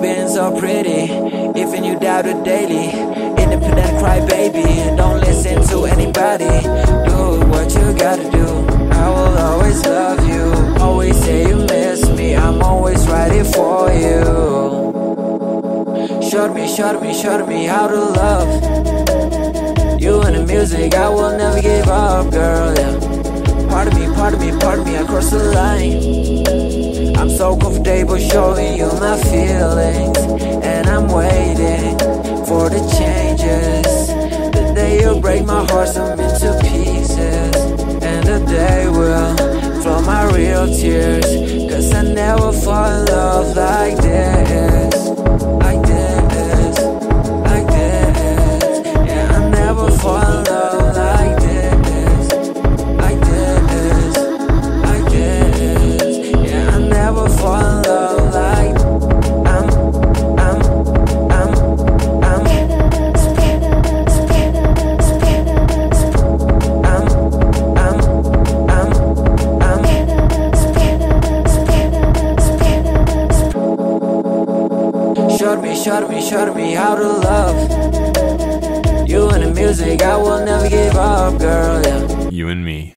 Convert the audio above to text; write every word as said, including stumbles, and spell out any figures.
being so pretty, even you doubt it daily. Independent crybaby, don't listen to anybody. Do what you gotta do, I will always love you. Always say you miss me, I'm always ready for you. Showed me, showed me, showed me how to love. You and the music, I will never give up, girl, yeah. Pardon me, pardon me, pardon me, I crossed the line. I'm so comfortable showing you my feelings, and I'm waiting for the changes. The day you'll break my heart some into pieces, and the day will flow my real tears. Cause I never fall in love like this, like this, like this. Yeah, I never fall in love like this, like this, like this. Yeah, I never fall in love like I'm, I'm, I'm, I'm, I'm, I'm, I'm, I'm. Showed me, showed me, showed me how to love. You and the music, I will never give up, girl, yeah. You and me.